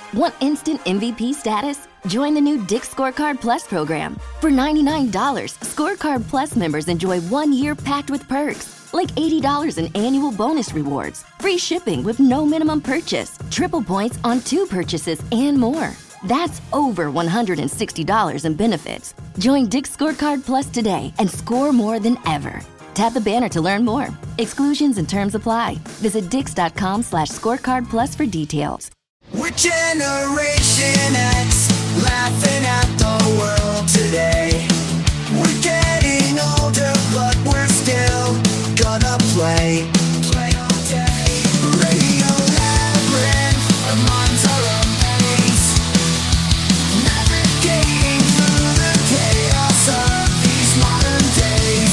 Want instant MVP status? Join the new Dick's Scorecard Plus program. For $99, Scorecard Plus members enjoy 1 year packed with perks, like $80 in annual bonus rewards, free shipping with no minimum purchase, triple points on 2 purchases, and more. That's over $160 in benefits. Join Dick's Scorecard Plus today and score more than ever. Tap the banner to learn more. Exclusions and terms apply. Visit dix.com/scorecard plus for details. We're Generation X, laughing at the world today. We're getting older, but we're still gonna play all day. Radio Labyrinth, our minds are a maze, navigating through the chaos of these modern days.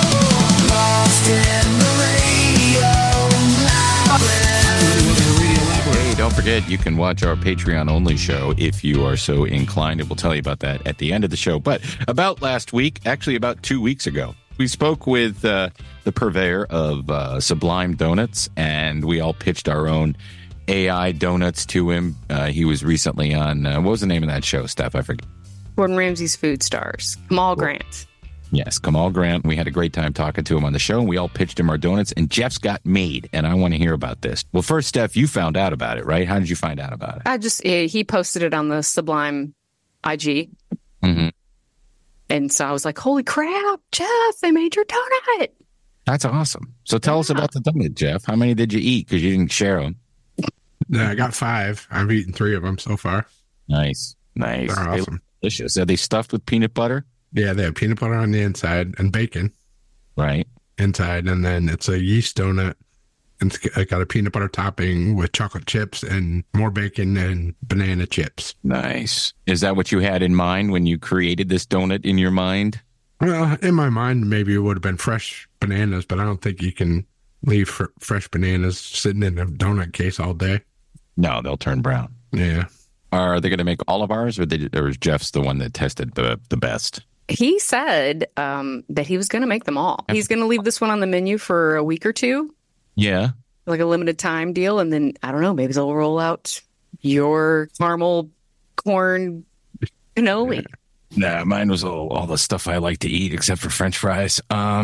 Lost in the Radio Labyrinth. Hey, don't forget, you can watch our Patreon-only show if you are so inclined, and we'll tell you about that at the end of the show. But about last week, actually about 2 weeks ago, we spoke with the purveyor of Sublime Donuts, and we all pitched our own AI donuts to him. He was recently on, what was the name of that show, Steph? I forget. Gordon Ramsay's Food Stars. Kamal Grant. Yes, Kamal Grant. We had a great time talking to him on the show, and we all pitched him our donuts, and Jeff's got made, and I want to hear about this. Well, first, Steph, you found out about it, right? How did you find out about it? He posted it on the Sublime IG. Mm-hmm. And so I was like, holy crap, Jeff, they made your donut. That's awesome. So tell us about the donut, Jeff. How many did you eat? Because you didn't share them. Yeah, I got 5. I've eaten 3 of them so far. Nice. They're awesome. Delicious. Are they stuffed with peanut butter? Yeah, they have peanut butter on the inside and bacon. Right. Inside, and then it's a yeast donut. And it's got a peanut butter topping with chocolate chips and more bacon and banana chips. Nice. Is that what you had in mind when you created this donut in your mind? Well, in my mind, maybe it would have been fresh bananas, but I don't think you can leave fresh bananas sitting in a donut case all day. No, they'll turn brown. Yeah. Are they going to make all of ours, or is Jeff's the one that tested the best? He said that he was going to make them all. He's going to leave this one on the menu for a week or 2. Yeah. Like a limited time deal. And then, I don't know, maybe they'll roll out your caramel corn cannoli. Nah, mine was all the stuff I like to eat except for French fries.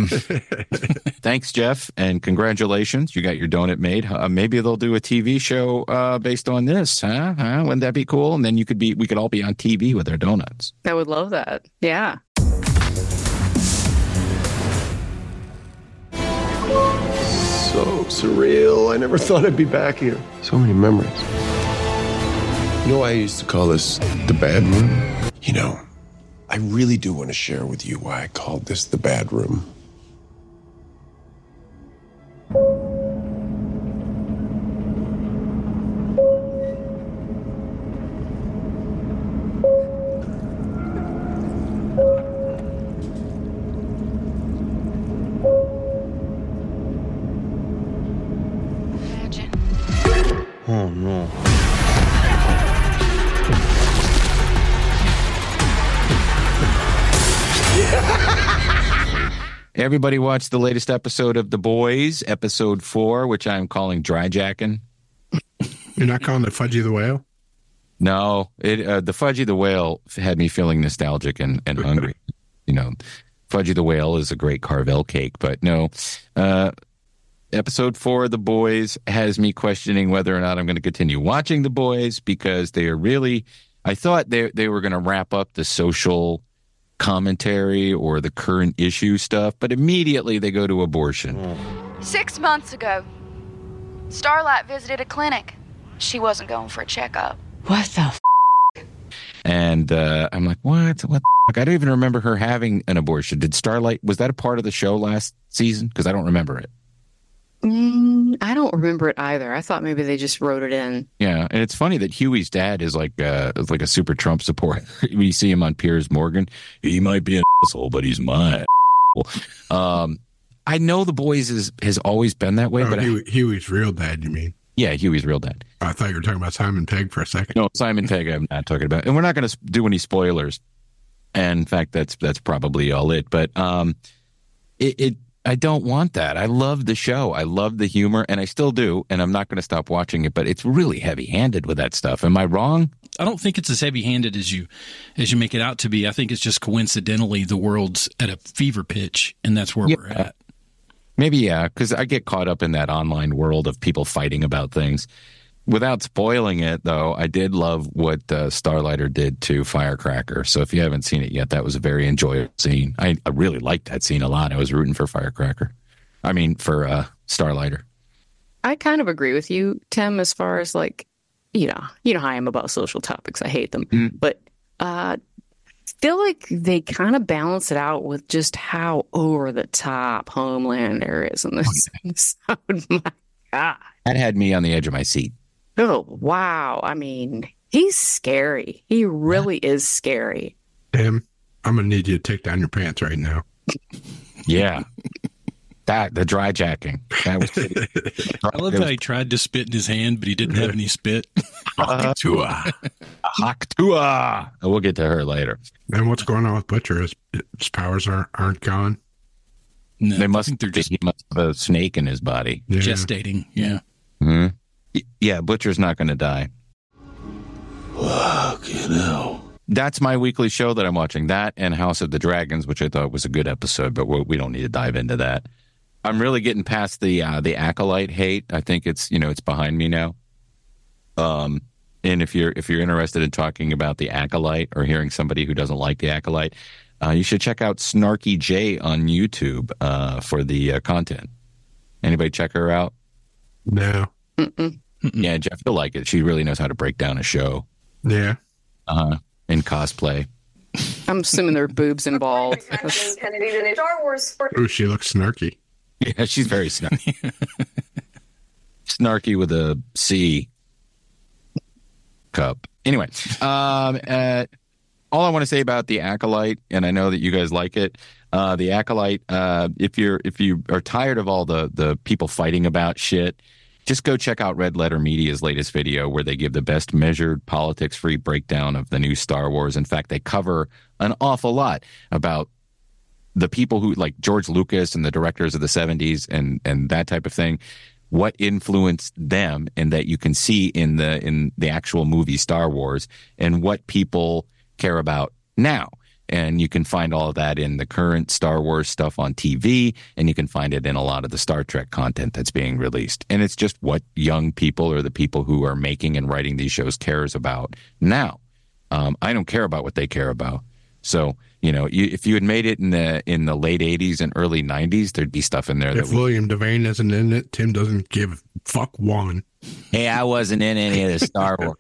Thanks, Jeff, and congratulations. You got your donut made. Maybe they'll do a TV show based on this, huh? Wouldn't that be cool? And then we could all be on TV with our donuts. I would love that. Yeah. So surreal. I never thought I'd be back here. So many memories. You know, I used to call this the bad room. You know, I really do want to share with you why I called this the bad room. Oh no. Everybody watched the latest episode of The Boys, episode 4, which I'm calling Dry Jacking. You're not calling it Fudgy the Whale? No, the Fudgy the Whale had me feeling nostalgic and hungry. You know, Fudgy the Whale is a great Carvel cake, but no. Episode 4 of The Boys has me questioning whether or not I'm going to continue watching The Boys, because they are really, I thought they were going to wrap up the social commentary or the current issue stuff, but immediately they go to abortion. 6 months ago, Starlight visited a clinic. She wasn't going for a checkup. What the f***? And I'm like, what the f***? I don't even remember her having an abortion. Did Starlight, was that a part of the show last season? Because I don't remember it. I don't remember it either. I thought maybe they just wrote it in. Yeah, and it's funny that Huey's dad is like a super Trump supporter. We see him on Piers Morgan. He might be an asshole, but he's my asshole. I know The Boys has always been that way, but Huey's real dad, you mean? Yeah, Huey's real dad. I thought you were talking about Simon Pegg for a second. No, Simon Pegg I'm not talking about. And we're not going to do any spoilers. And in fact, that's probably all it. But I don't want that. I love the show. I love the humor, and I still do, and I'm not going to stop watching it, but it's really heavy-handed with that stuff. Am I wrong? I don't think it's as heavy-handed as you make it out to be. I think it's just coincidentally the world's at a fever pitch, and that's where we're at. Maybe, yeah, because I get caught up in that online world of people fighting about things. Without spoiling it, though, I did love what Starlighter did to Firecracker. So if you haven't seen it yet, that was a very enjoyable scene. I really liked that scene a lot. I was rooting for Firecracker. I mean, for Starlighter. I kind of agree with you, Tim, as far as like, you know how I am about social topics. I hate them. But I feel like they kind of balance it out with just how over the top Homelander is in this episode. My God. That had me on the edge of my seat. Oh, wow. I mean, he's scary. He really is scary. Tim, I'm going to need you to take down your pants right now. Yeah. The dry jacking. That was I love how he tried to spit in his hand, but he didn't have any spit. Haktua. We'll get to her later. And what's going on with Butcher? His powers aren't gone? No, He must have a snake in his body. Yeah. gestating. Yeah. Mm-hmm. Yeah, Butcher's not going to die. Fucking hell. That's my weekly show that I'm watching. That and House of the Dragons, which I thought was a good episode, but we don't need to dive into that. I'm really getting past the Acolyte hate. I think it's behind me now. And if you're interested in talking about the Acolyte or hearing somebody who doesn't like the Acolyte, you should check out Snarky J on YouTube for the content. Anybody check her out? No. Yeah, Jeff, you'll like it. She really knows how to break down a show. Yeah. In cosplay. I'm assuming there are boobs involved. Ooh, she looks snarky. Yeah, she's very snarky. Snarky with a C cup. Anyway, all I want to say about the Acolyte, and I know that you guys like it, the Acolyte, if you are tired of all the people fighting about shit, just go check out Red Letter Media's latest video where they give the best measured, politics-free breakdown of the new Star Wars. In fact, they cover an awful lot about the people who, like George Lucas and the directors of the 70s and that type of thing, what influenced them, and that you can see in the actual movie Star Wars, and what people care about now. And you can find all of that in the current Star Wars stuff on TV, and you can find it in a lot of the Star Trek content that's being released. And it's just what young people or the people who are making and writing these shows cares about now. I don't care about what they care about. So, if you had made it in the late 80s and early 90s, there'd be stuff in there. If William Devane isn't in it, Tim doesn't give fuck one. Hey, I wasn't in any of the Star Wars.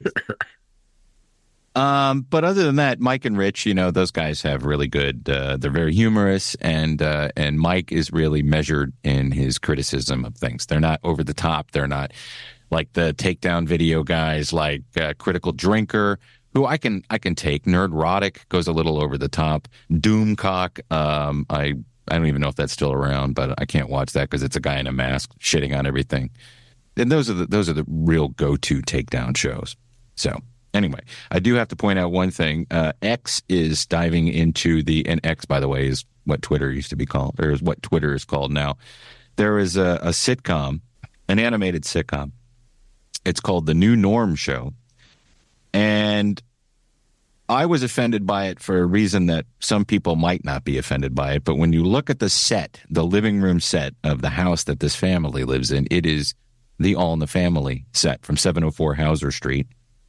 But other than that, Mike and Rich, those guys have really good, they're very humorous, and Mike is really measured in his criticism of things. They're not over the top. They're not like the takedown video guys like Critical Drinker, who I can take. Nerdrotic goes a little over the top. Doomcock, I don't even know if that's still around, but I can't watch that because it's a guy in a mask shitting on everything. And those are the real go-to takedown shows. So anyway, I do have to point out one thing. X is diving into and X, by the way, is what Twitter used to be called, or is what Twitter is called now. There is a sitcom, an animated sitcom. It's called The New Norm Show. And I was offended by it for a reason that some people might not be offended by it. But when you look at the set, the living room set of the house that this family lives in, it is the All in the Family set from 704 Hauser Street,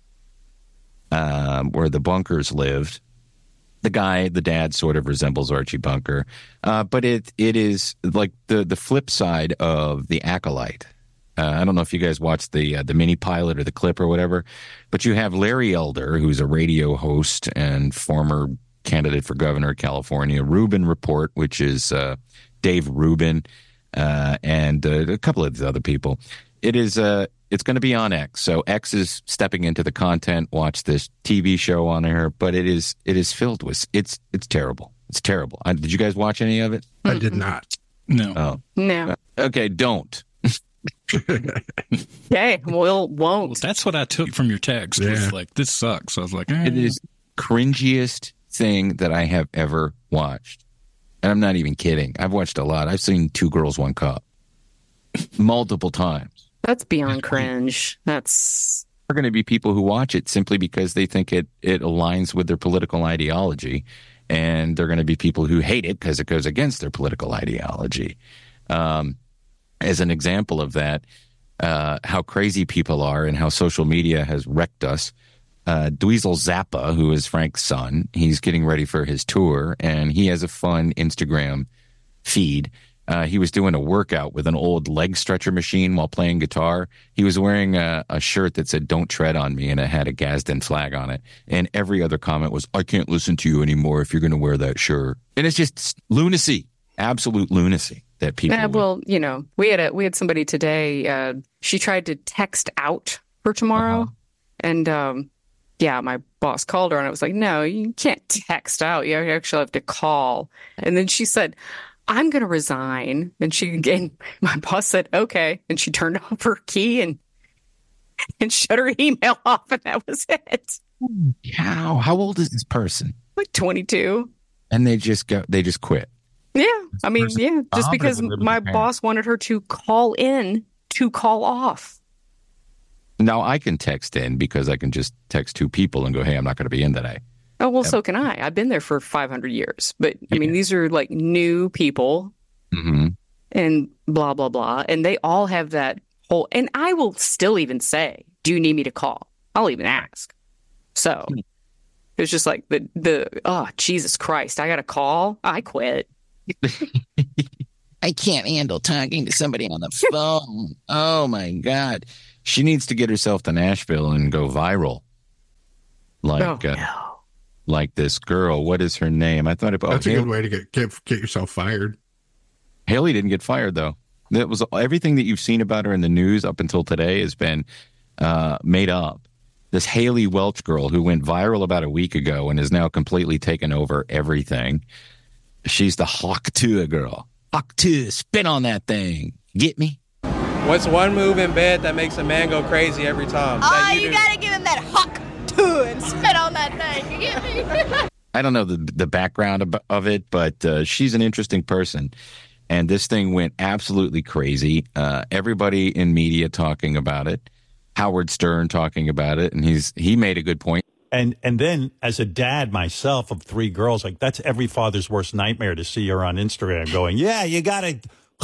where the Bunkers lived. The dad sort of resembles Archie Bunker. But it is like the flip side of the Acolyte. I don't know if you guys watched the mini pilot or the clip or whatever, but you have Larry Elder, who's a radio host and former candidate for governor of California, Rubin Report, which is Dave Rubin, and a couple of other people. It's going to be on X, so X is stepping into the content. Watch this TV show on there, but it is filled with it's terrible. It's terrible. Did you guys watch any of it? I did not. No. Oh No. Okay, don't. Okay, won't. Well, that's what I took from your text. Yeah. Was like, this sucks. I was like, It is cringiest thing that I have ever watched. And I'm not even kidding. I've watched a lot. I've seen Two Girls, One Cup multiple times. That's beyond cringe. That's There are going to be people who watch it simply because they think it aligns with their political ideology. And there are going to be people who hate it because it goes against their political ideology. As an example of that, how crazy people are and how social media has wrecked us. Dweezil Zappa, who is Frank's son, he's getting ready for his tour, and he has a fun Instagram feed. He was doing a workout with an old leg stretcher machine while playing guitar. He was wearing a shirt that said, "Don't tread on me," and it had a Gadsden flag on it. And every other comment was, "I can't listen to you anymore if you're going to wear that shirt." And it's just lunacy, absolute lunacy that people. Yeah, well, you know, we had somebody today. She tried to text out for tomorrow, and yeah, my boss called her, and I was like, "No, you can't text out. You actually have to call." And then she said, "I'm going to resign." And my boss said, "Okay." And she turned off her key and shut her email off, and that was it. How old is this person? Like 22. And they just quit. Yeah. I mean, yeah, just because my boss wanted her to call in to call off. Now I can text in because I can just text two people and go, "Hey, I'm not going to be in today." Oh, well, so can I. I've been there for 500 years. But, I mean, these are like new people and blah, blah, blah. And they all have that whole, and I will still even say, "Do you need me to call?" I'll even ask. So it's just like oh, Jesus Christ, I got to call. I quit. I can't handle talking to somebody on the phone. Oh, my God. She needs to get herself to Nashville and go viral. Like this girl. What is her name? I thought about that's a good way to get yourself fired. Haley didn't get fired, though. That was everything that you've seen about her in the news up until today has been made up. This Haley Welch girl who went viral about a week ago and is now completely taken over everything. She's the Hawk Tuah girl. Hawk Tuah, spin on that thing. Get me? What's one move in bed that makes a man go crazy every time? You gotta give him that Hawk Tuah and spit on that thing. You get me? I don't know the background of it, but she's an interesting person. And this thing went absolutely crazy. Everybody in media talking about it. Howard Stern talking about it. And he made a good point. And then as a dad myself of 3 girls, like that's every father's worst nightmare to see her on Instagram going, "Yeah, you got to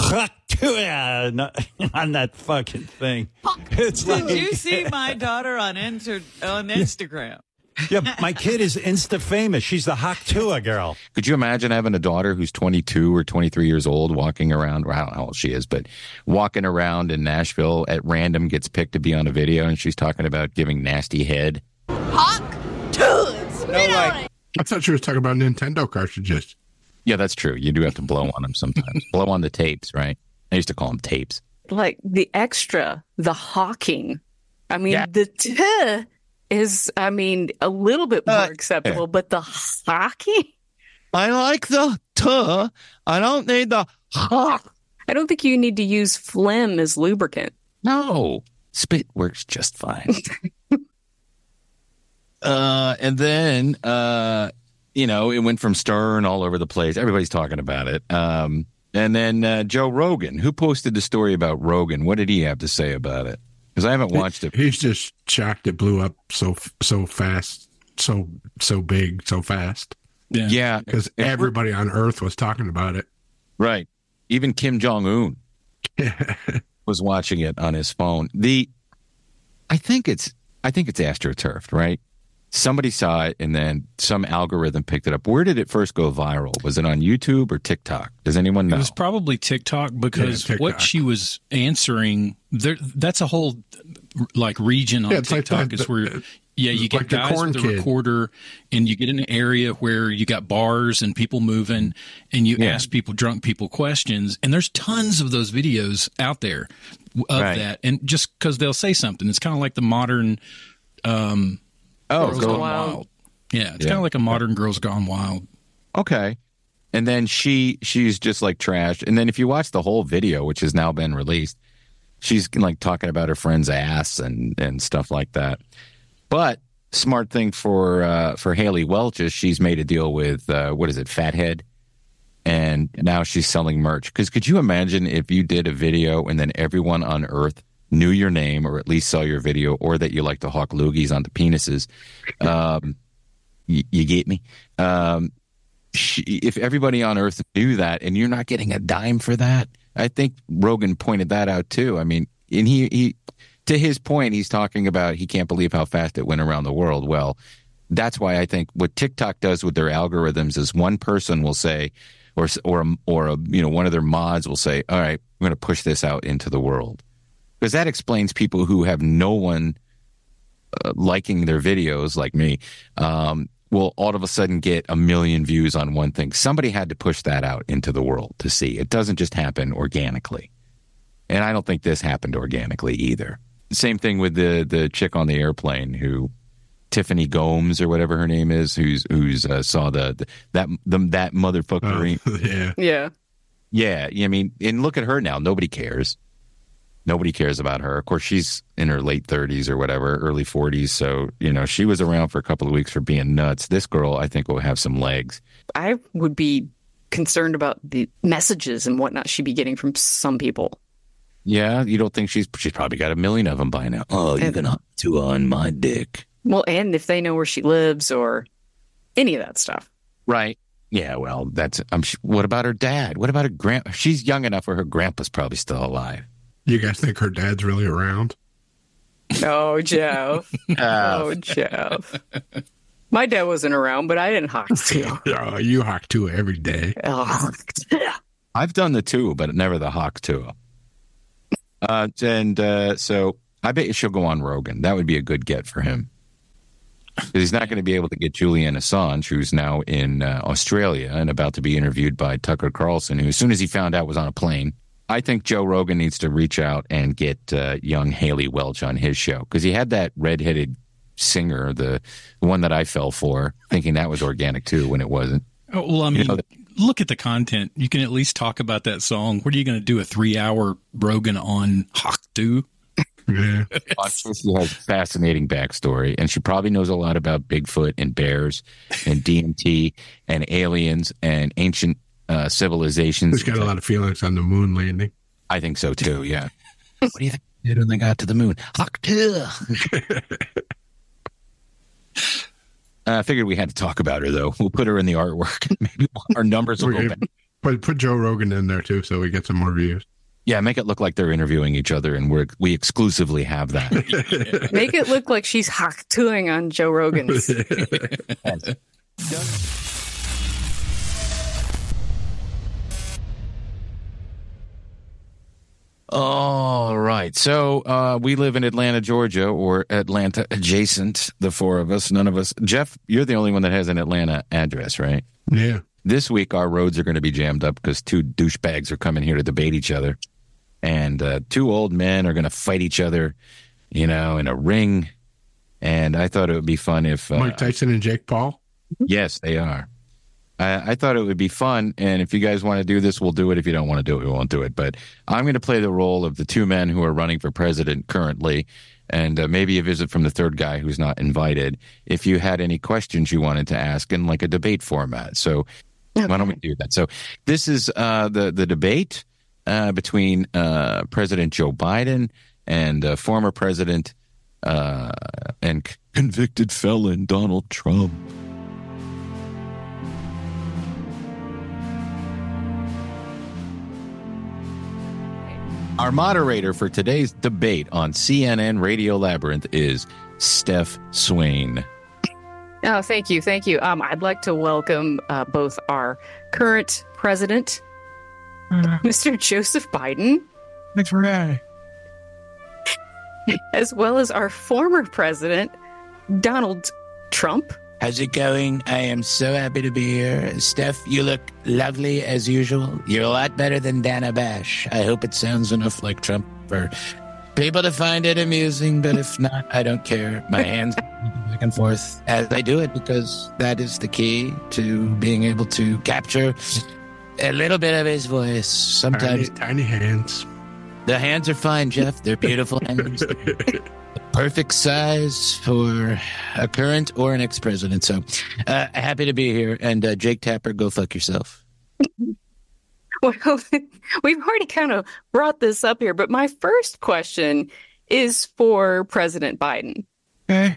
on that fucking thing." Did you see my daughter on Instagram? Yeah, my kid is Insta famous. She's the Hawk Tuah girl. Could you imagine having a daughter who's 22 or 23 years old walking around? Well, I don't know how old she is, but walking around in Nashville at random, gets picked to be on a video, and she's talking about giving nasty head. Hawk Tuah, spit on it. I thought she was talking about Nintendo cartridges. Yeah, that's true. You do have to blow on them sometimes. Blow on the tapes, right? I used to call them tapes. Like the extra, the hawking. I mean, the tuh is, I mean, a little bit more acceptable, but the hawking? I like the tuh. I don't need the hawk. I don't think you need to use phlegm as lubricant. No. Spit works just fine. And then, it went from Stern all over the place. Everybody's talking about it. And then Joe Rogan, who posted the story about Rogan? What did he have to say about it? Because I haven't watched it. He's just shocked it blew up so fast, so big, so fast. Yeah. Because everybody on Earth was talking about it. Right. Even Kim Jong-un was watching it on his phone. I think it's astroturfed, right? Somebody saw it, and then some algorithm picked it up. Where did it first go viral? Was it on YouTube or TikTok? Does anyone know? It was probably TikTok because what she was answering, that's a whole region on TikTok is where you get guys with a recorder, and you get in an area where you got bars and people moving, and you ask drunk people questions, and there's tons of those videos out there of that, and just because they'll say something, it's kind of like the modern. Girls Gone Wild. Yeah, it's kind of like a modern Girls Gone Wild. Okay. And then she's just like trashed. And then if you watch the whole video, which has now been released, she's like talking about her friend's ass and stuff like that. But smart thing for Haley Welch is she's made a deal with, Fathead. And now she's selling merch. Because could you imagine if you did a video and then everyone on Earth knew your name or at least saw your video, or that you like to hawk loogies onto penises? You get me? If everybody on Earth knew that and you're not getting a dime for that, I think Rogan pointed that out too. I mean, and he to his point, he's talking about he can't believe how fast it went around the world. Well, that's why I think what TikTok does with their algorithms is one person will say, or one of their mods will say, all right, we're going to push this out into the world. Because that explains people who have no one liking their videos like me will all of a sudden get 1 million views on one thing. Somebody had to push that out into the world to see. It doesn't just happen organically. And I don't think this happened organically either. Same thing with the chick on the airplane who, Tiffany Gomes or whatever her name is, who's saw that motherfucker. Yeah. I mean, and look at her now. Nobody cares. Nobody cares about her. Of course, she's in her late 30s or whatever, early 40s. So, she was around for a couple of weeks for being nuts. This girl, I think, will have some legs. I would be concerned about the messages and whatnot she'd be getting from some people. Yeah, you don't think she's probably got 1 million of them by now. Oh, you're going to on my dick. Well, and if they know where she lives or any of that stuff. Right. Yeah, well, what about her dad? What about her grandpa? She's young enough where her grandpa's probably still alive. You guys think her dad's really around? Oh, Jeff. Jeff. My dad wasn't around, but I didn't hawk too. Oh, you hawk too every day. I've done the two, but never the hawk too. So I bet you she'll go on Rogan. That would be a good get for him. He's not going to be able to get Julian Assange, who's now in Australia and about to be interviewed by Tucker Carlson, who, as soon as he found out, was on a plane. I think Joe Rogan needs to reach out and get young Haley Welch on his show, because he had that redheaded singer, the one that I fell for, thinking that was organic too when it wasn't. Oh, well, I mean, look at the content. You can at least talk about that song. What are you going to do, a 3-hour Rogan on Hawk 2? Yeah. I'm sure she has a fascinating backstory, and she probably knows a lot about Bigfoot and bears and DMT and aliens and ancient civilizations. She's got a lot of feelings on the moon landing. I think so too, yeah. What do you think they did when they got to the moon? Hawk 2. I figured we had to talk about her, though. We'll put her in the artwork, and maybe our numbers will go back. But put Joe Rogan in there, too, so we get some more views. Yeah, make it look like they're interviewing each other, and we exclusively have that. Make it look like she's hawk-tooing on Joe Rogan's. All right. So we live in Atlanta, Georgia, or Atlanta adjacent, the four of us. None of us. Jeff, you're the only one that has an Atlanta address, right? Yeah. This week, our roads are going to be jammed up because 2 douchebags are coming here to debate each other. And 2 old men are going to fight each other, in a ring. And I thought it would be fun if... Mike Tyson and Jake Paul? Yes, they are. I thought it would be fun, and if you guys want to do this, we'll do it. If you don't want to do it, we won't do it. But I'm going to play the role of the 2 men who are running for president currently, and maybe a visit from the third guy who's not invited, if you had any questions you wanted to ask in like a debate format. So why don't we do that? So this is the debate between President Joe Biden and former president and convicted felon Donald Trump. Our moderator for today's debate on CNN Radio Labyrinth is Steph Swain. Oh, thank you. Thank you. I'd like to welcome both our current president, Mr. Joseph Biden. Thanks for having me. As well as our former president, Donald Trump. How's it going? I am so happy to be here. Steph, you look lovely as usual. You're a lot better than Dana Bash. I hope it sounds enough like Trump for people to find it amusing, but if not, I don't care. My hands back and forth as I do it because that is the key to being able to capture a little bit of his voice. Sometimes tiny hands. The hands are fine, Jeff. They're beautiful hands. Perfect size for a current or an ex-president. So happy to be here. And Jake Tapper, go fuck yourself. Well, we've already kind of brought this up here, but my first question is for President Biden. Okay.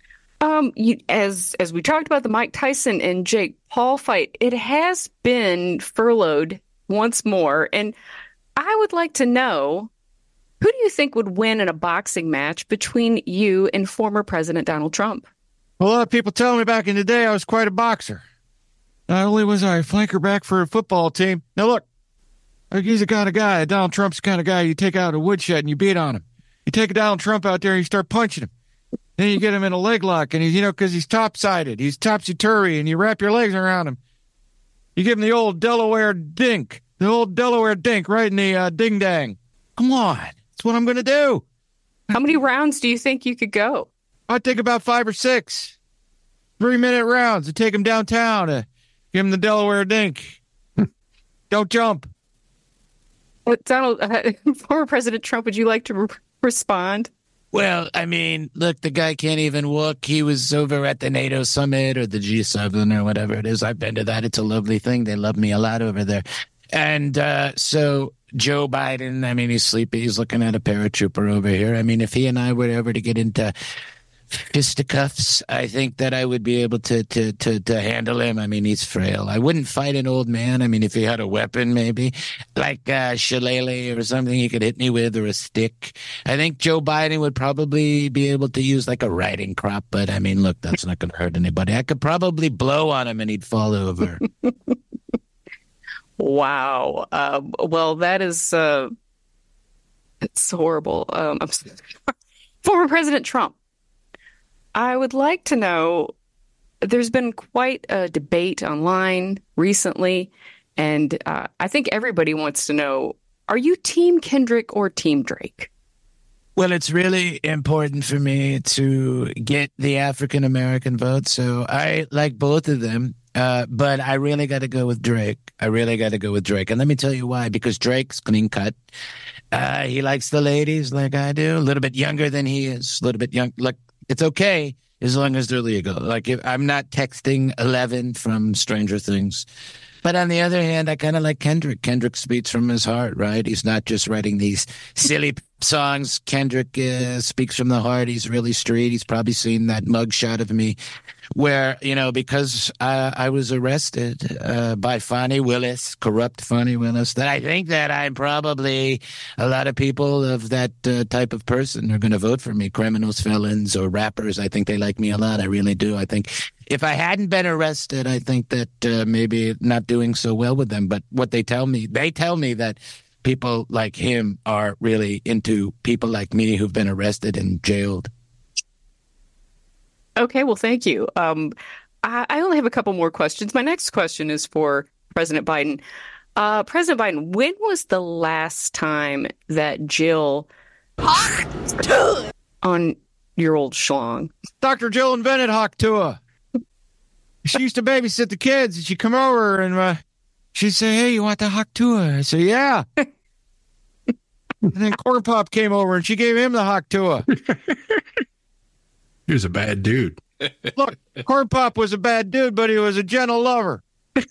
As we talked about the Mike Tyson and Jake Paul fight, it has been furloughed once more, and I would like to know, who do you think would win in a boxing match between you and former President Donald Trump? A lot of people tell me back in the day I was quite a boxer. Not only was I a flanker back for a football team. Now look, he's the kind of guy, Donald Trump's the kind of guy you take out a woodshed and you beat on him. You take Donald Trump out there and you start punching him. Then you get him in a leg lock and he's, because he's top-sided, he's topsy-turvy, and you wrap your legs around him. You give him the old Delaware dink right in the ding-dang. Come on, that's what I'm going to do. How many rounds do you think you could go? I'd take about 5 or 6 3-minute rounds to take him downtown to give him the Delaware dink. Don't jump. What, Donald, former President Trump, would you like to respond? Well, I mean, look, the guy can't even walk. He was over at the NATO summit or the G7 or whatever it is. I've been to that. It's a lovely thing. They love me a lot over there. And so Joe Biden, I mean, he's sleepy. He's looking at a paratrooper over here. I mean, if he and I were ever to get into fisticuffs, I think that I would be able to handle him. I mean, he's frail. I wouldn't fight an old man. I mean, if he had a weapon, maybe like shillelagh or something he could hit me with, or a stick. I think Joe Biden would probably be able to use like a riding crop. But I mean, look, that's not going to hurt anybody. I could probably blow on him and he'd fall over. Wow. Well, that is it's horrible. I'm sorry. Former President Trump. I would like to know, there's been quite a debate online recently, and I think everybody wants to know, are you Team Kendrick or Team Drake? Well, it's really important for me to get the African-American vote, so I like both of them, but I really got to go with Drake. And let me tell you why, because Drake's clean cut. He likes the ladies like I do, a little bit younger than he is, a little bit young. Look, it's okay as long as they're legal. Like, if I'm not texting 11 from Stranger Things. But on the other hand, I kind of like Kendrick. Kendrick speaks from his heart, right? He's not just writing these silly songs. Kendrick speaks from the heart. He's really street. He's probably seen that mugshot of me where, because I was arrested by Fonnie Willis, corrupt Fonnie Willis, that I think that I'm probably, a lot of people of that type of person are going to vote for me. Criminals, felons, or rappers. I think they like me a lot. I really do. I think if I hadn't been arrested, I think that maybe not doing so well with them. But what they tell me that people like him are really into people like me who've been arrested and jailed. Okay, well, thank you. I only have a couple more questions. My next question is for President Biden. President Biden, when was the last time that Jill on your old schlong? Dr. Jill invented Haktua. She used to babysit the kids, and she'd come over and she'd say, "Hey, you want the Haktua?" I say, "Yeah." And then Corn Pop came over and she gave him the Haktua. He was a bad dude. Look, Corn Pop was a bad dude, but he was a gentle lover.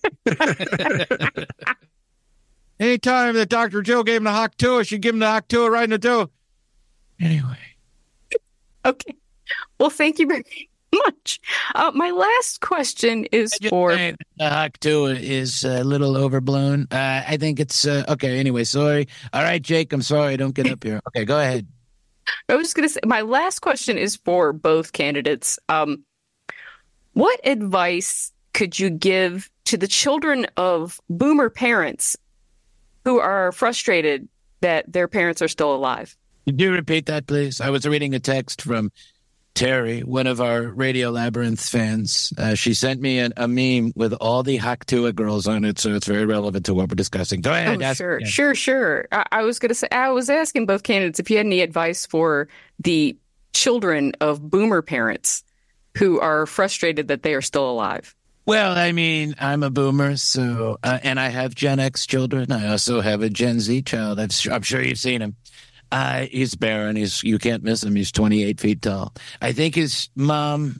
Anytime that Dr. Jill gave him the Haktua, she'd give him the Haktua right in the toe. Anyway. Okay. Well, thank you very much. My last question is for... The Haktua is a little overblown. I think it's... okay, anyway, sorry. All right, Jake, I'm sorry. Don't get up here. Okay, go ahead. I was just going to say, my last question is for both candidates. What advice could you give to the children of boomer parents who are frustrated that their parents are still alive? Could you repeat that, please? I was reading a text from Terry, one of our Radio Labyrinth fans. She sent me a meme with all the Haktua girls on it, so it's very relevant to what we're discussing. Go ahead. Sure. I was going to say, I was asking both candidates if you had any advice for the children of boomer parents who are frustrated that they are still alive. Well, I mean, I'm a boomer, so and I have Gen X children. I also have a Gen Z child. I'm sure you've seen him. He's barren. You can't miss him. He's 28 feet tall. I think his mom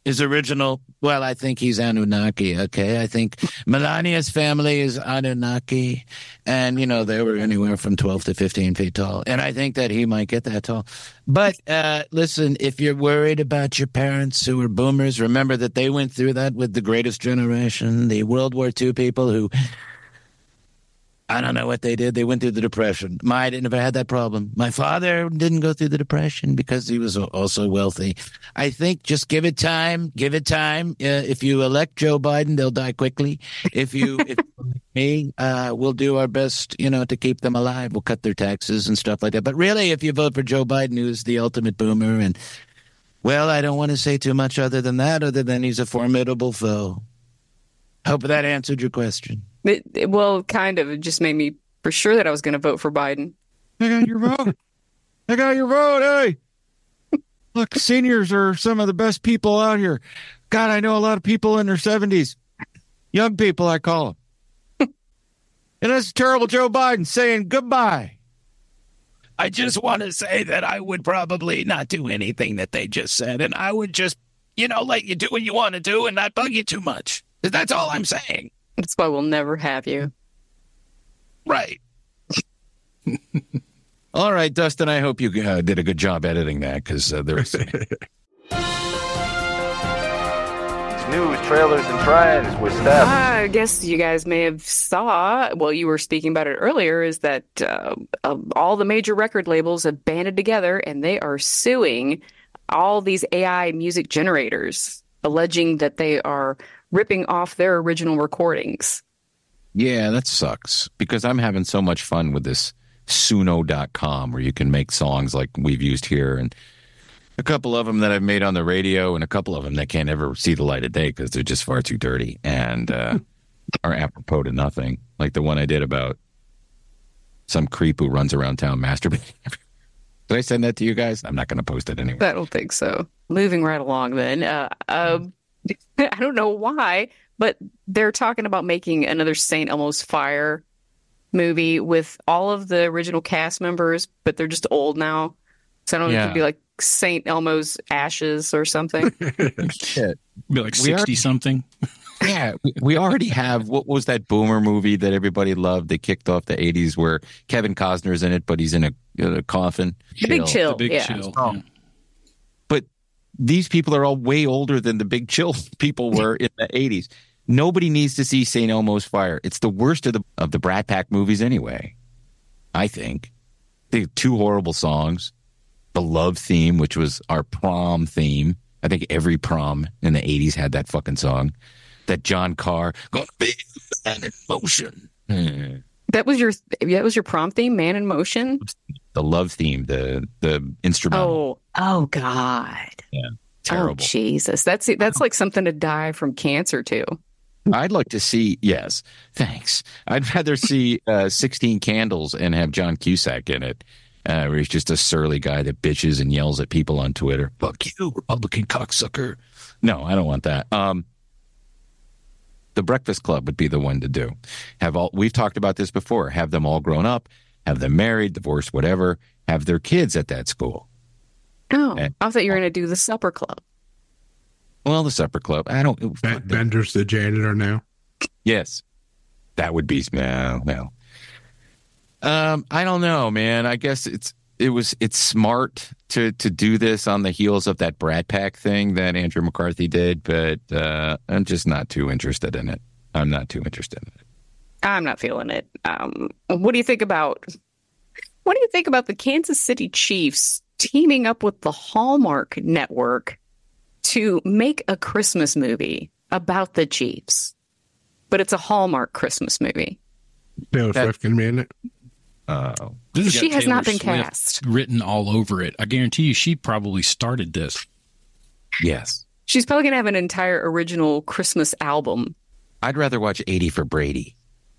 is original. Well, I think he's Anunnaki, okay? I think Melania's family is Anunnaki. And, they were anywhere from 12 to 15 feet tall. And I think that he might get that tall. But listen, if you're worried about your parents who were boomers, remember that they went through that with the greatest generation, the World War II people who... I don't know what they did. They went through the Depression. I never had that problem. My father didn't go through the Depression because he was also wealthy. I think just give it time. Give it time. If you elect Joe Biden, they'll die quickly. If me, we'll do our best, to keep them alive. We'll cut their taxes and stuff like that. But really, if you vote for Joe Biden, who's the ultimate boomer, and, well, I don't want to say too much other than he's a formidable foe. Hope that answered your question. Well, kind of. It just made me for sure that I was going to vote for Biden. I got your vote. I got your vote. Hey, look, seniors are some of the best people out here. God, I know a lot of people in their 70s. Young people, I call them. And that's terrible Joe Biden saying goodbye. I just want to say that I would probably not do anything that they just said. And I would just, let you do what you want to do and not bug you too much. That's all I'm saying. That's why we'll never have you. Right. All right, Dustin, I hope you did a good job editing that, because there was... News, trailers, and trends with Steph. I guess you guys may have saw, well, you were speaking about it earlier, is that all the major record labels have banded together and they are suing all these AI music generators, alleging that they are ripping off their original recordings. Yeah, that sucks, because I'm having so much fun with this Suno.com, where you can make songs like we've used here, and a couple of them that I've made on the radio, and a couple of them that can't ever see the light of day because they're just far too dirty and are apropos to nothing. Like the one I did about some creep who runs around town masturbating. Did I send that to you guys? I'm not going to post it anyway. I don't think so. Moving right along then. I don't know why, but they're talking about making another St. Elmo's Fire movie with all of the original cast members, but they're just old now. So I don't know if it could be like St. Elmo's Ashes or something. Shit. Be like 60-something. Yeah, we already have, what was that boomer movie that everybody loved that kicked off the 80s where Kevin Costner's in it, but he's in a coffin? The Big Chill. The Big Chill. Oh. Yeah. But these people are all way older than the Big Chill people were in the 80s. Nobody needs to see St. Elmo's Fire. It's the worst of the Brat Pack movies anyway, I think. They have two horrible songs. The love theme, which was our prom theme. I think every prom in the 80s had that fucking song. That John Carr, gonna be Man in Motion. That was your prom theme, Man in Motion? The love theme, the instrumental. Oh God. Yeah. Terrible. Oh Jesus. That's like something to die from cancer too. I'd like to see, yes, thanks. I'd rather see 16 Candles and have John Cusack in it. Where he's just a surly guy that bitches and yells at people on Twitter. Fuck you, Republican cocksucker. No, I don't want that. The Breakfast Club would be the one to do. We've talked about this before. Have them all grown up, have them married, divorced, whatever. Have their kids at that school. Oh, I thought you were going to do the Supper Club. Well, the Supper Club. I don't. Bender's the janitor now. Yes, that would be. Well. I don't know, man. I guess it's smart to do this on the heels of that Brat Pack thing that Andrew McCarthy did, but I'm just not too interested in it. I'm not too interested in it. I'm not feeling it. What do you think about the Kansas City Chiefs teaming up with the Hallmark Network to make a Christmas movie about the Chiefs? But it's a Hallmark Christmas movie. Taylor Swift can be in it. She has not been cast. Written all over it. I guarantee you she probably started this. Yes. She's probably going to have an entire original Christmas album. I'd rather watch 80 for Brady.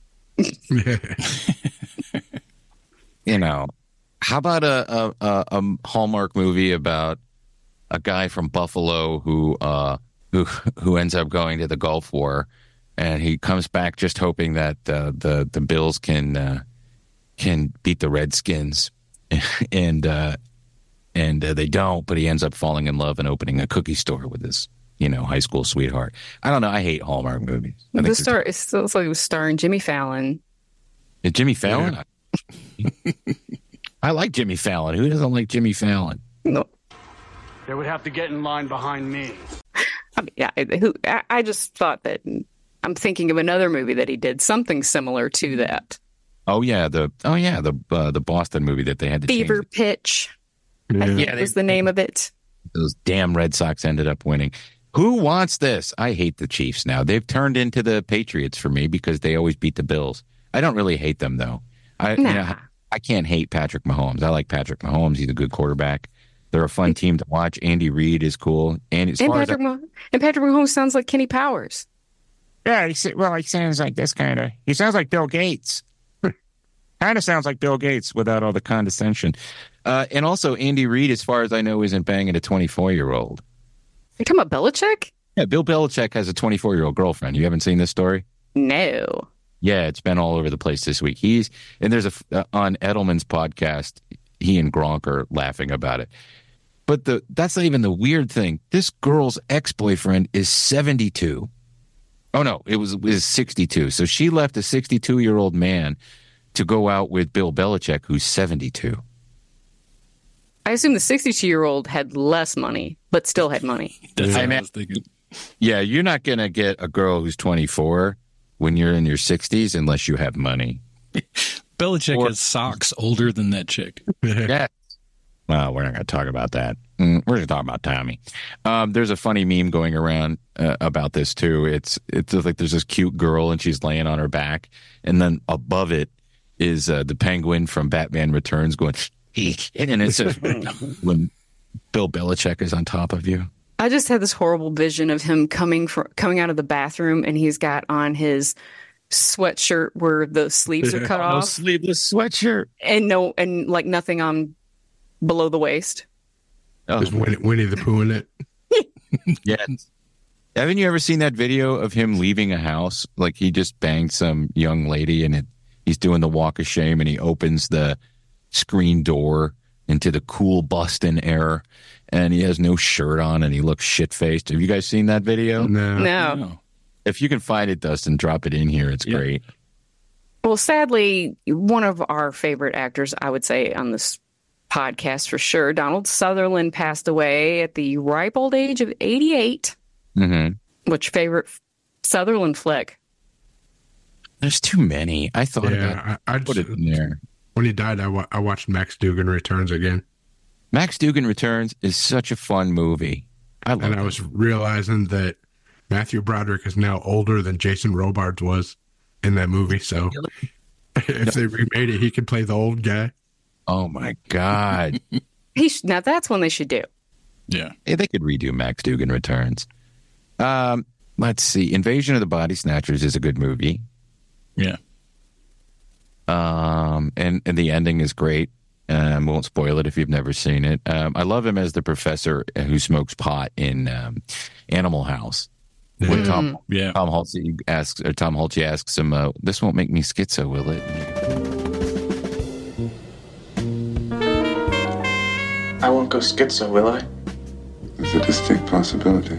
How about a Hallmark movie about a guy from Buffalo who ends up going to the Gulf War, and he comes back just hoping that the Bills can beat the Redskins, and they don't, but he ends up falling in love and opening a cookie store with his high school sweetheart. I don't know. I hate Hallmark movies. It still like it was starring Jimmy Fallon. Jimmy Fallon? Yeah. I like Jimmy Fallon. Who doesn't like Jimmy Fallon? No. They would have to get in line behind me. I just thought that I'm thinking of another movie that he did, something similar to that. The Boston movie that they had to Fever Pitch. Yeah. I think was the name of it. Those damn Red Sox ended up winning. Who wants this? I hate the Chiefs now. They've turned into the Patriots for me because they always beat the Bills. I don't really hate them though. I can't hate Patrick Mahomes. I like Patrick Mahomes. He's a good quarterback. They're a fun team to watch. Andy Reid is cool. And Patrick Mahomes sounds like Kenny Powers. Yeah, he sounds like this kind of. He sounds like Bill Gates. Kind of sounds like Bill Gates without all the condescension. And also, Andy Reid, as far as I know, isn't banging a 24-year-old. You talking about Belichick? Yeah, Bill Belichick has a 24-year-old girlfriend. You haven't seen this story? No. Yeah, it's been all over the place this week. There's on Edelman's podcast, he and Gronk are laughing about it. But that's not even the weird thing. This girl's ex-boyfriend is 72. Oh, no, it was 62. So she left a 62-year-old man to go out with Bill Belichick, who's 72. I assume the 62-year-old had less money, but still had money. That's what I was thinking. Yeah, you're not going to get a girl who's 24 when you're in your 60s unless you have money. Belichick has socks older than that chick. Yeah. Well, we're not going to talk about that. We're going to talk about Tommy. There's a funny meme going around about this, too. It's like there's this cute girl, and she's laying on her back. And then above it is the penguin from Batman Returns going, and it's when Bill Belichick is on top of you. I just had this horrible vision of him coming out of the bathroom, and he's got on his sweatshirt where the sleeves are cut off. No sleeveless sweatshirt. And like nothing on below the waist. Oh. There's Winnie the Pooh in it. Yeah. Haven't you ever seen that video of him leaving a house? Like he just banged some young lady and he's doing the walk of shame and he opens the screen door into the cool Boston air and he has no shirt on and he looks shit-faced. Have you guys seen that video? No. If you can find it, Dustin, drop it in here. It's great. Well, sadly, one of our favorite actors, I would say, on this podcast for sure, Donald Sutherland, passed away at the ripe old age of 88. Mm-hmm. Which favorite Sutherland flick? There's too many. I thought I put it in there. When he died, I watched Max Dugan Returns again. Max Dugan Returns is such a fun movie. I was realizing that Matthew Broderick is now older than Jason Robards was in that movie. So if they remade it, he could play the old guy. Oh my God! Now that's one they should do. Yeah, they could redo Max Dugan Returns. Let's see. Invasion of the Body Snatchers is a good movie. Yeah. And the ending is great. Won't spoil it if you've never seen it. I love him as the professor who smokes pot in Animal House. When Tom Hulce asks him, "This won't make me schizo, will it?" I won't go schizo, will I? There's a distinct possibility.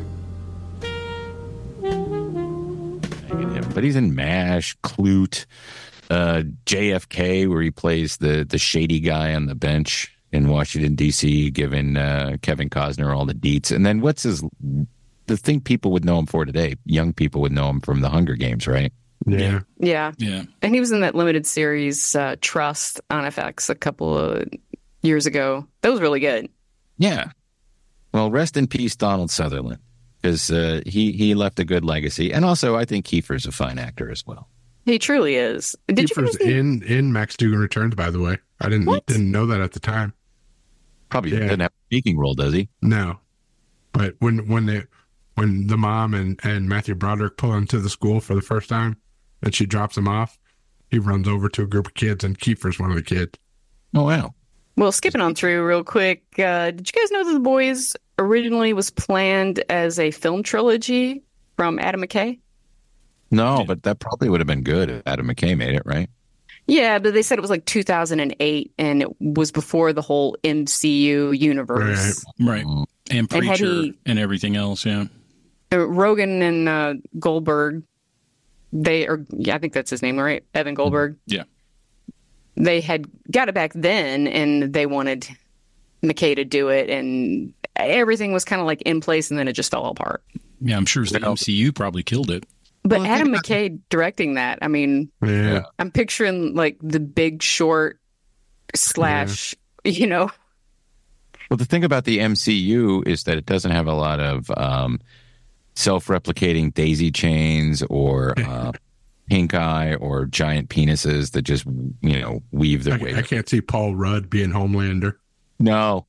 But he's in MASH, Clute, JFK, where he plays the shady guy on the bench in Washington, D.C., giving Kevin Costner all the deets. And then the thing people would know him for today? Young people would know him from the Hunger Games, right? Yeah. And he was in that limited series Trust on FX a couple of years ago. That was really good. Yeah. Well, rest in peace, Donald Sutherland, because he left a good legacy. And also, I think Kiefer's a fine actor as well. He truly is. Kiefer's in Max Dugan Returns, by the way. I didn't know that at the time. Probably doesn't have a speaking role, does he? No. But when the mom and Matthew Broderick pull into the school for the first time and she drops him off, he runs over to a group of kids and Kiefer's one of the kids. Oh, wow. Well, skipping on through real quick, did you guys know that The Boys originally was planned as a film trilogy from Adam McKay? No, but that probably would have been good if Adam McKay made it, right? Yeah, but they said it was like 2008, and it was before the whole MCU universe. Right. And Preacher and everything else, yeah. Rogan and Goldberg, I think that's his name, right? Evan Goldberg. Yeah. They had got it back then, and they wanted McKay to do it, and everything was kind of like in place, and then it just fell apart. Yeah, I'm sure the MCU probably killed it. But Adam McKay directing that, I mean, I'm picturing like The Big Short / you know. Well, the thing about the MCU is that it doesn't have a lot of self-replicating daisy chains or pink eye or giant penises that just, weave their way. I can't see Paul Rudd being Homelander. No.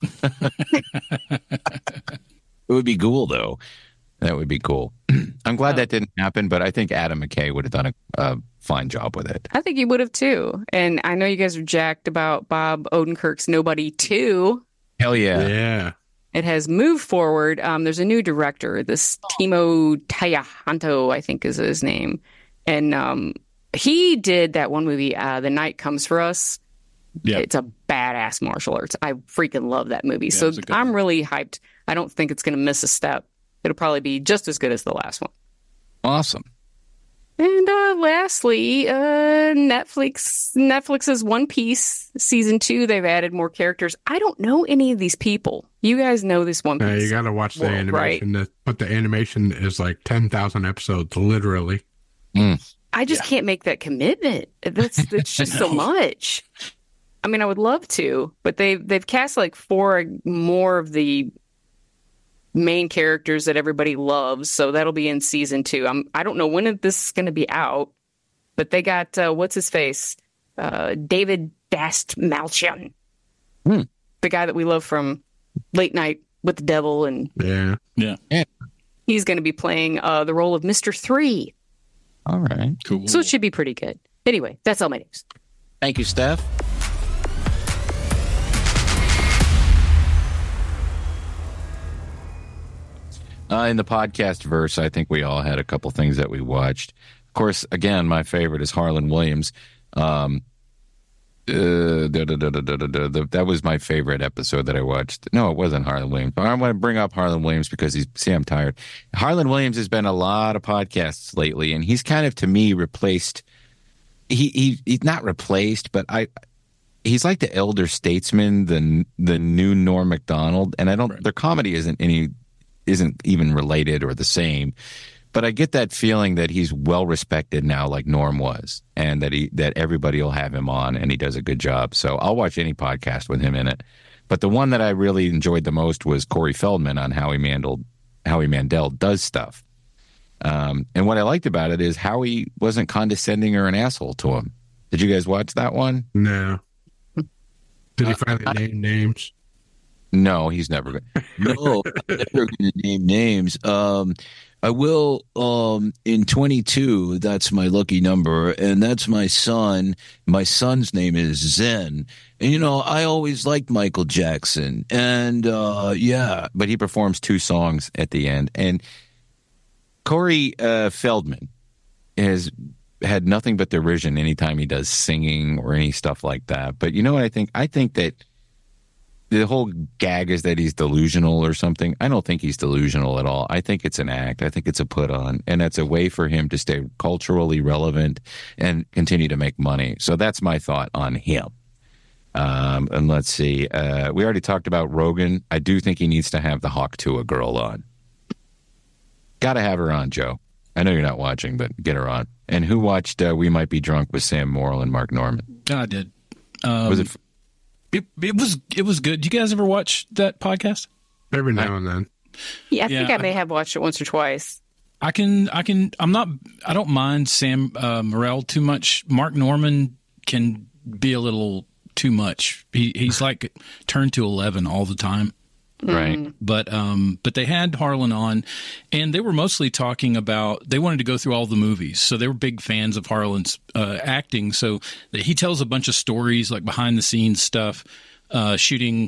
It would be cool, though. That would be cool. I'm glad that didn't happen, but I think Adam McKay would have done a fine job with it. I think he would have, too. And I know you guys are jacked about Bob Odenkirk's Nobody 2. Hell yeah. Yeah. It has moved forward. There's a new director, this Timo Takahashi, I think is his name. And he did that one movie, The Night Comes for Us. Yeah. It's a badass martial arts. I freaking love that movie. So I'm really hyped. I don't think it's going to miss a step. It'll probably be just as good as the last one. Awesome. And lastly, Netflix's One Piece season 2. They've added more characters. I don't know any of these people. You guys know this One Piece. You got to watch the animation. Right? But the animation is like 10,000 episodes, literally. I just can't make that commitment. It's just so much. I mean, I would love to, but they've cast like 4 more of the main characters that everybody loves, so that'll be in season 2. I don't know when this is going to be out, but they got what's his face, David Dastmalchian, the guy that we love from Late Night with the Devil, and he's going to be playing the role of Mr. 3. All right, cool. So it should be pretty good. Anyway, that's all my news. Thank you, Steph. In the podcast verse, I think we all had a couple things that we watched. Of course, again, my favorite is Harlan Williams. That was my favorite episode that I watched. No, it wasn't Harlan Williams. But I want to bring up Harlan Williams because I'm tired. Harlan Williams has been a lot of podcasts lately, and he's kind of, to me, replaced. He's not replaced, but he's like the elder statesman, the new Norm Macdonald, and their comedy isn't even related or the same, but I get that feeling that he's well respected now, like Norm was, and that everybody will have him on, and he does a good job. So I'll watch any podcast with him in it. But the one that I really enjoyed the most was Corey Feldman on Howie Mandel does stuff. And what I liked about it is Howie wasn't condescending or an asshole to him. Did you guys watch that one? No. Did he finally name names? No, he's never going to. No, I'm never going to name names. I will in 22. That's my lucky number, and that's my son. My son's name is Zen. And, I always liked Michael Jackson. And, but he performs 2 songs at the end. And Corey Feldman has had nothing but derision anytime he does singing or any stuff like that. But you know what I think? I think that the whole gag is that he's delusional or something. I don't think he's delusional at all. I think it's an act. I think it's a put on, and that's a way for him to stay culturally relevant and continue to make money. So that's my thought on him. And let's see. We already talked about Rogan. I do think he needs to have the Hawk Tuah girl on. Got to have her on, Joe. I know you're not watching, but get her on. And who watched We Might Be Drunk with Sam Morrill and Mark Norman? I did. Was it? It was good. Do you guys ever watch that podcast? Every now and then. Yeah, I think I may have watched it once or twice. I don't mind Sam Morril too much. Mark Norman can be a little too much. He's like turned to 11 all the time. Right. But they had Harlan on, and they were mostly talking about, they wanted to go through all the movies. So they were big fans of Harlan's acting. So he tells a bunch of stories, like behind the scenes stuff, shooting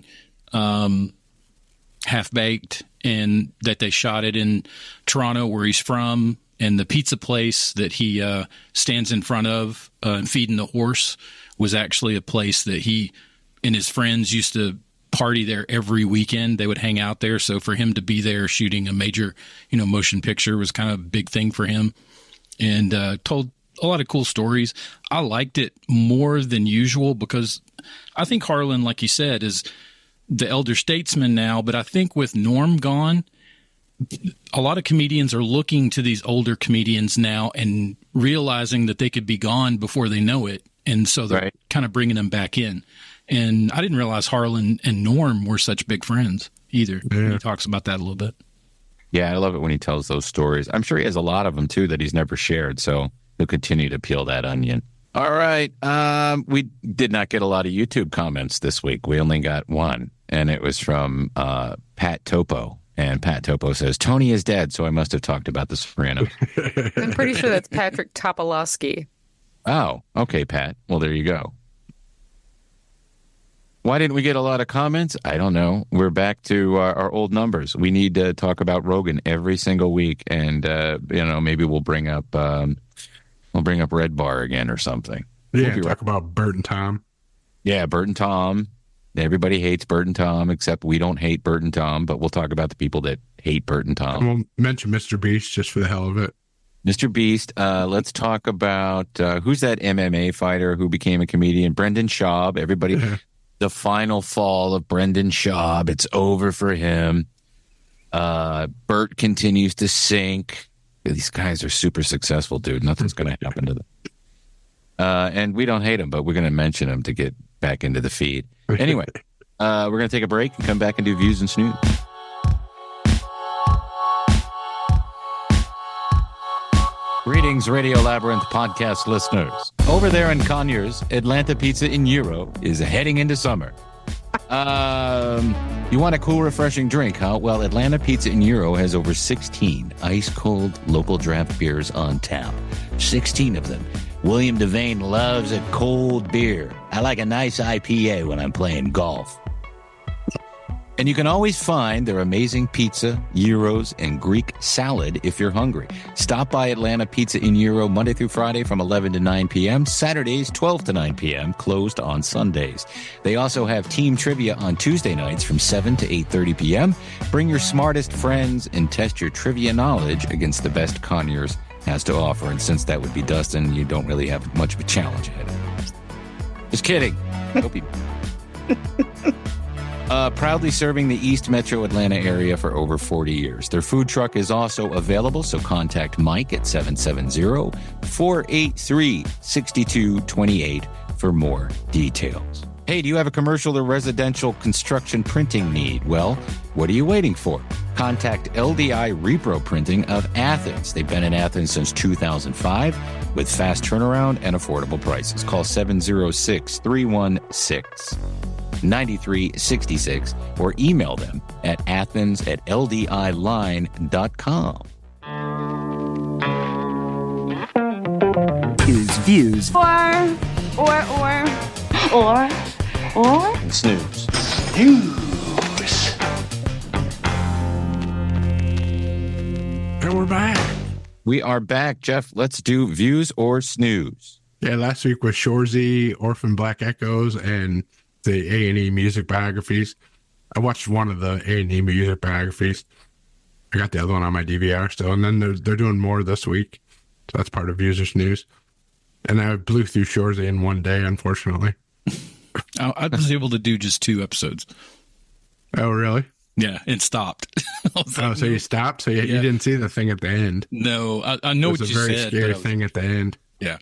Half Baked, and that they shot it in Toronto, where he's from, and the pizza place that he stands in front of feeding the horse was actually a place that he and his friends used to party there every weekend. They would hang out there. So for him to be there shooting a major, motion picture was kind of a big thing for him, and told a lot of cool stories. I liked it more than usual because I think Harlan, like you said, is the elder statesman now. But I think with Norm gone, a lot of comedians are looking to these older comedians now and realizing that they could be gone before they know it. And so they're kind of bringing them back in. And I didn't realize Harlan and Norm were such big friends either. Yeah. He talks about that a little bit. Yeah, I love it when he tells those stories. I'm sure he has a lot of them, too, that he's never shared. So he'll continue to peel that onion. All right. We did not get a lot of YouTube comments this week. We only got one, and it was from Pat Topo. And Pat Topo says, Tony is dead, so I must have talked about The Sopranos. I'm pretty sure that's Patrick Topolowski. Oh, okay, Pat. Well, there you go. Why didn't we get a lot of comments? I don't know. We're back to our old numbers. We need to talk about Rogan every single week, and maybe we'll bring up Red Bar again or something. Yeah, talk about Bert and Tom. Yeah, Bert and Tom. Everybody hates Bert and Tom, except we don't hate Bert and Tom, but we'll talk about the people that hate Bert and Tom. And we'll mention Mr. Beast just for the hell of it. Mr. Beast. Let's talk about who's that MMA fighter who became a comedian? Brendan Schaub. Everybody, the final fall of Brendan Schaub. It's over for him. Bert continues to sink. These guys are super successful, dude. Nothing's going to happen to them. And we don't hate them, but we're going to mention them to get back into the feed. Anyway, we're going to take a break and come back and do Views and Snooze. Greetings, Radio Labyrinth podcast listeners. Over there in Conyers, Atlanta Pizza in Euro is heading into summer. You want a cool, refreshing drink, huh? Well, Atlanta Pizza in Euro has over 16 ice-cold local draft beers on tap. 16 of them. William Devane loves a cold beer. I like a nice IPA when I'm playing golf. And you can always find their amazing pizza, gyros, and Greek salad if you're hungry. Stop by Atlanta Pizza in Euro Monday through Friday from 11 to 9 p.m., Saturdays 12 to 9 p.m., closed on Sundays. They also have team trivia on Tuesday nights from 7 to 8:30 p.m. Bring your smartest friends and test your trivia knowledge against the best Conyers has to offer. And since that would be Dustin, you don't really have much of a challenge ahead of you. Just kidding. Hope you... Proudly serving the East Metro Atlanta area for over 40 years. Their food truck is also available, so contact Mike at 770-483-6228 for more details. Hey, do you have a commercial or residential construction printing need? Well, what are you waiting for? Contact LDI Repro Printing of Athens. They've been in Athens since 2005 with fast turnaround and affordable prices. Call 706-316-9366 or email them at athens@ldiline.com. Views. Or. Snooze. And we're back. We are back, Jeff. Let's do Views or Snooze. Yeah, last week was Shoresy, Orphan Black Echoes, and the A&E music biographies. I watched one of the A&E music biographies. I got the other one on my DVR still, and then they're doing more this week. So that's part of Views or Snooze. And I blew through Shoresy in one day, unfortunately. I was able to do just 2 episodes. Oh, really? Yeah, and stopped. So you stopped? So you didn't see the thing at the end? No, I know what you said. It was a very scary thing at the end. Yeah.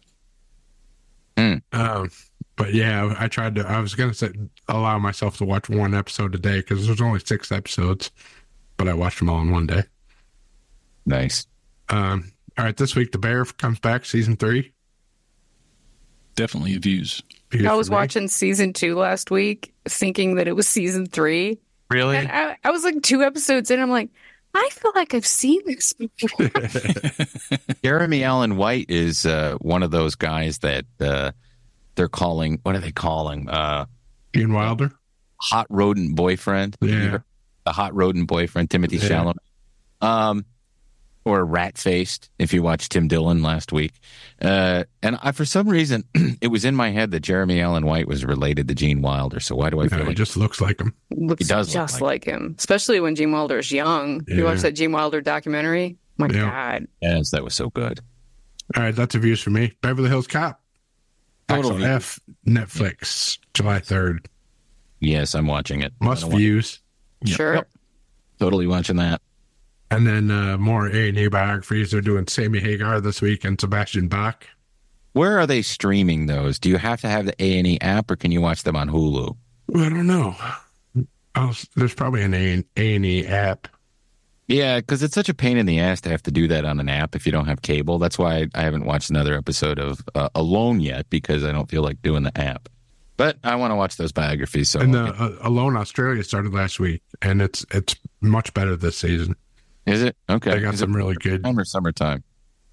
But yeah, I was going to allow myself to watch one episode a day because there's only 6 episodes, but I watched them all in one day. Nice. All right, this week The Bear comes back, season 3. Definitely Views. I was watching season 2 last week, thinking that it was season 3. Really? And I was like 2 episodes in. I'm like, I feel like I've seen this before. Jeremy Allen White is one of those guys that they're calling. What are they calling? Ian Wilder? Hot rodent boyfriend. Yeah. The hot rodent boyfriend, Timothy Chalamet. Or rat-faced, if you watched Tim Dillon last week. And for some reason, it was in my head that Jeremy Allen White was related to Gene Wilder. So why do I feel like... He just looks like him. He does just like him. Especially when Gene Wilder is young. Yeah. You watch that Gene Wilder documentary? My God. Yes, that was so good. All right, that's the views for me. Beverly Hills Cop. Axel F. Netflix, July 3rd. Yes, I'm watching it. Must views. Sure. Yep. Totally watching that. And then more A&E biographies. They're doing Sammy Hagar this week and Sebastian Bach. Where are they streaming those? Do you have to have the A&E app, or can you watch them on Hulu? I don't know. There's probably an A&E app. Yeah, because it's such a pain in the ass to have to do that on an app if you don't have cable. That's why I haven't watched another episode of Alone yet, because I don't feel like doing the app. But I want to watch those biographies. So and Alone Australia started last week, and it's much better this season. Is it? Okay. They got some really good. Summertime.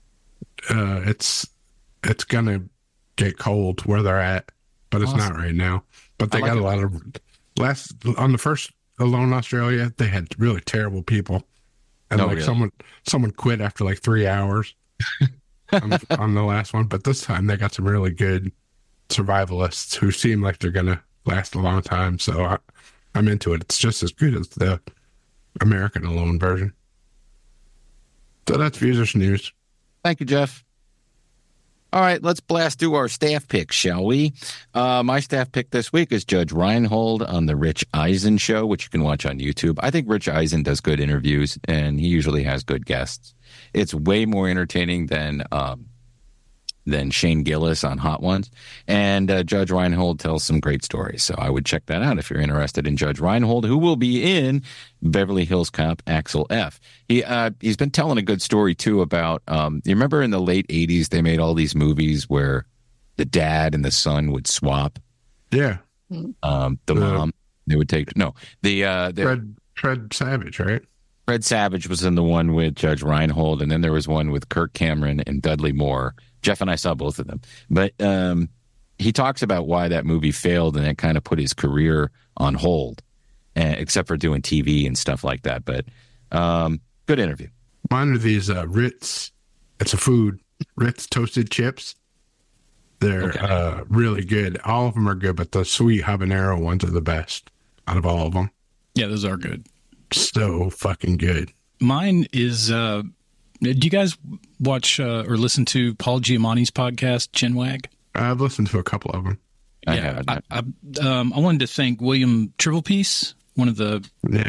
It's gonna get cold where they're at, but it's not right now. But they got a lot of on the first Alone Australia, they had really terrible people, and someone quit after like 3 hours on the last one. But this time they got some really good survivalists who seem like they're gonna last a long time. So I'm into it. It's just as good as the American Alone version. So that's Views News. Thank you, Jeff. All right, let's blast through our staff picks, shall we? My staff pick this week is Judge Reinhold on the Rich Eisen Show, which you can watch on YouTube. I think Rich Eisen does good interviews, and he usually has good guests. It's way more entertaining than Shane Gillis on Hot Ones. And Judge Reinhold tells some great stories. So I would check that out if you're interested in Judge Reinhold, who will be in Beverly Hills Cop Axel F. He's been telling a good story, too, about, you remember in the late 80s, they made all these movies where the dad and the son would swap? Yeah. Mom, they would take, Fred Savage, right? Fred Savage was in the one with Judge Reinhold, and then there was one with Kirk Cameron and Dudley Moore. Jeff and I saw both of them. But he talks about why that movie failed, and it kind of put his career on hold, except for doing TV and stuff like that. But good interview. Mine are these Ritz. It's a food. Ritz toasted chips. They're really good. All of them are good, but the sweet habanero ones are the best out of all of them. Yeah, those are good. So fucking good. Mine is... do you guys watch or listen to Paul Giamatti's podcast, Chinwag? I've listened to a couple of them. I wanted to thank William Trivelpiece, one of the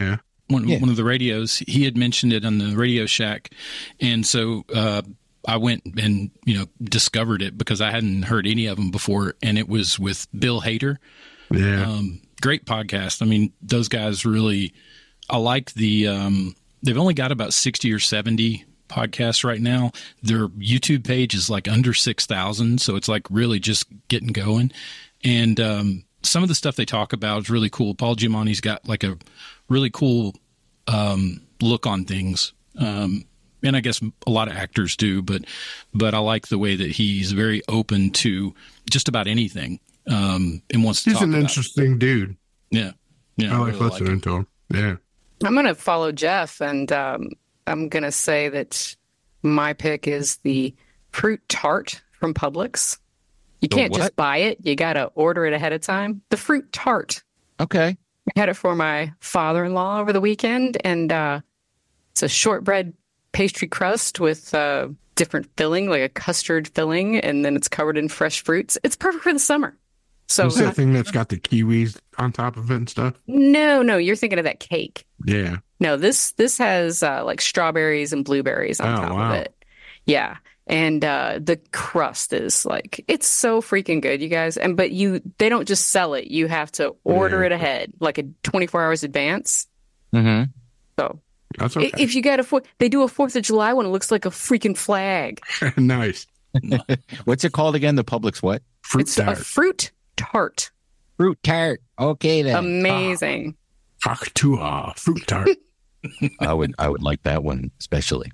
radios. He had mentioned it on the Radio Shack, and so I went and discovered it because I hadn't heard any of them before, and it was with Bill Hader. Yeah, great podcast. I mean, those guys really. I like the. They've only got about 60 or 70 podcasts right now. Their YouTube page is like under 6,000, so it's like really just getting going. And some of the stuff they talk about is really cool. Paul Giamatti's got like a really cool look on things, and I guess a lot of actors do. But I like the way that he's very open to just about anything, and wants to. He's an interesting dude. Yeah, I like listening to him. Yeah. I'm going to follow Jeff, and I'm going to say that my pick is the fruit tart from Publix. You can't just buy it. You got to order it ahead of time. The fruit tart. Okay. I had it for my father-in-law over the weekend, and it's a shortbread pastry crust with different filling, like a custard filling, and then it's covered in fresh fruits. It's perfect for the summer. So is that thing that's got the kiwis on top of it and stuff? No, you're thinking of that cake. Yeah. No, this has like strawberries and blueberries on top of it. Yeah. And the crust is like, it's so freaking good, you guys. But they don't just sell it. You have to order it ahead, like a 24 hours advance. Mm-hmm. So that's okay. If you got they do a 4th of July one, it looks like a freaking flag. Nice. What's it called again? The Publix what? Fruit it's tart. A fruit tart. Fruit tart. Okay then. Amazing. Fruit tart. I would like that one especially.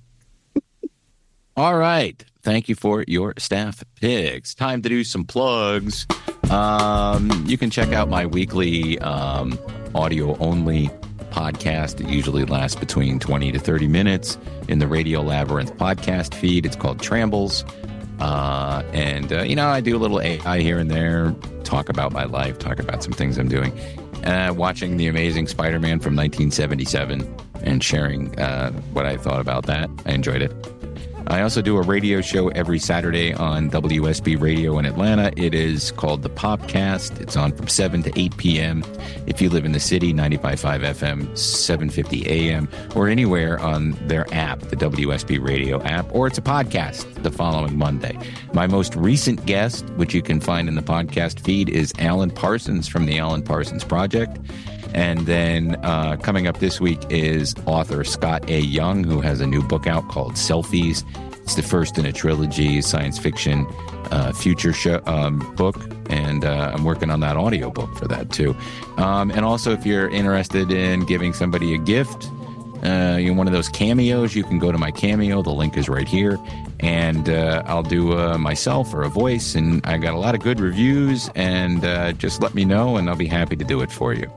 All right. Thank you for your staff picks. Time to do some plugs. You can check out my weekly audio only podcast. It usually lasts between 20 to 30 minutes in the Radio Labyrinth podcast feed. It's called Trambles. I do a little AI here and there, talk about my life, talk about some things I'm doing. Watching The Amazing Spider-Man from 1977 and sharing what I thought about that. I enjoyed it. I also do a radio show every Saturday on WSB Radio in Atlanta. It is called The Popcast. It's on from 7 to 8 p.m. If you live in the city, 95.5 FM, 7:50 a.m., or anywhere on their app, the WSB Radio app, or it's a podcast the following Monday. My most recent guest, which you can find in the podcast feed, is Alan Parsons from the Alan Parsons Project. And then coming up this week is author Scott A. Young, who has a new book out called Selfies. It's the first in a trilogy, science fiction future show, book. And I'm working on that audiobook for that, too. And also, if you're interested in giving somebody a gift, one of those cameos, you can go to my Cameo. The link is right here. And I'll do myself or a voice. And I got a lot of good reviews. And just let me know, and I'll be happy to do it for you.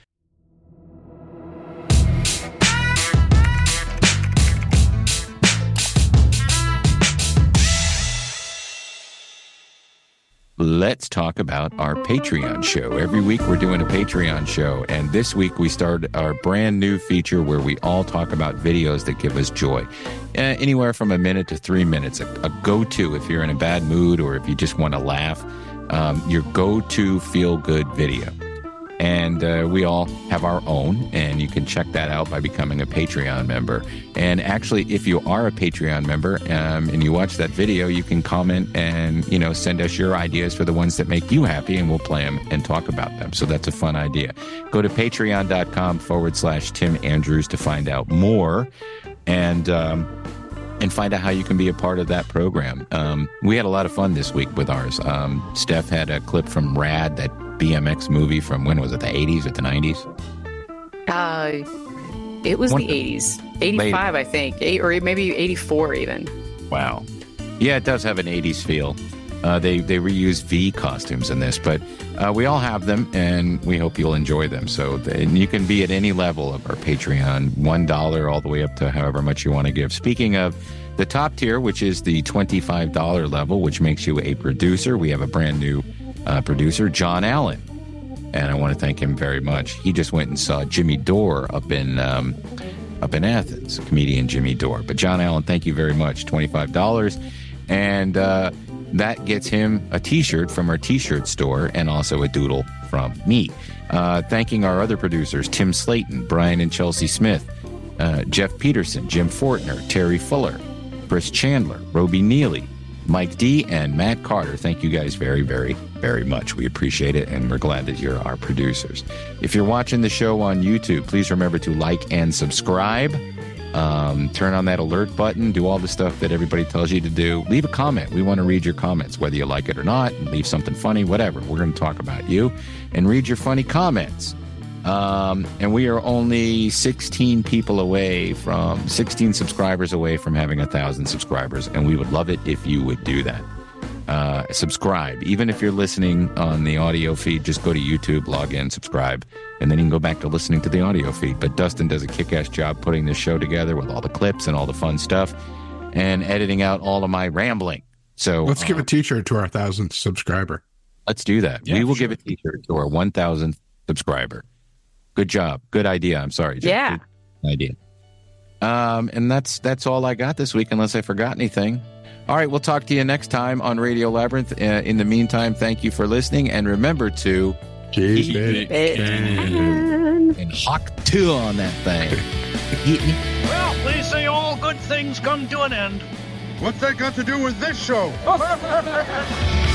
Let's talk about our Patreon show. Every week we're doing a Patreon show, and this week we started our brand new feature where we all talk about videos that give us joy. Anywhere from a minute to 3 minutes, a go-to if you're in a bad mood or if you just want to laugh, your go-to feel-good video. And we all have our own, and you can check that out by becoming a Patreon member. And actually, if you are a Patreon member and you watch that video, you can comment and, send us your ideas for the ones that make you happy, and we'll play them and talk about them. So that's a fun idea. Go to patreon.com/Tim Andrews to find out more and find out how you can be a part of that program. We had a lot of fun this week with ours. Steph had a clip from Rad, that BMX movie from, when was it, the 80s or the 90s? It was the 80s. 85, I think. Or maybe 84 even. Wow. Yeah, it does have an 80s feel. They reuse V costumes in this, but we all have them, and we hope you'll enjoy them. So and you can be at any level of our Patreon, $1 all the way up to however much you want to give. Speaking of the top tier, which is the $25 level, which makes you a producer, we have a brand new producer, John Allen, and I want to thank him very much. He just went and saw Jimmy Dore up in Athens, comedian Jimmy Dore. But John Allen, thank you very much, $25, and that gets him a T-shirt from our T-shirt store and also a doodle from me. Thanking our other producers, Tim Slayton, Brian and Chelsea Smith, Jeff Peterson, Jim Fortner, Terry Fuller, Chris Chandler, Roby Neely, Mike D, and Matt Carter. Thank you guys very, very, very much. We appreciate it, and we're glad that you're our producers. If you're watching the show on YouTube, please remember to like and subscribe. Turn on that alert button. Do all the stuff that everybody tells you to do. Leave a comment. We want to read your comments, whether you like it or not. Leave something funny, whatever. We're going to talk about you and read your funny comments. And we are only 16 subscribers away from having 1,000 subscribers. And we would love it if you would do that. Subscribe. Even if you're listening on the audio feed, just go to YouTube, log in, subscribe, and then you can go back to listening to the audio feed. But Dustin does a kick-ass job putting this show together with all the clips and all the fun stuff and editing out all of my rambling. So let's give a T-shirt to our 1,000th subscriber. Let's do that. Yeah, we will give a T-shirt to our 1,000th subscriber. Good job. Good idea. I'm sorry, Jeff. Yeah. Good idea. And that's all I got this week, unless I forgot anything. All right, we'll talk to you next time on Radio Labyrinth. In the meantime, thank you for listening, and remember to keep it and hawk two on that thing. Well, they say all good things come to an end. What's that got to do with this show?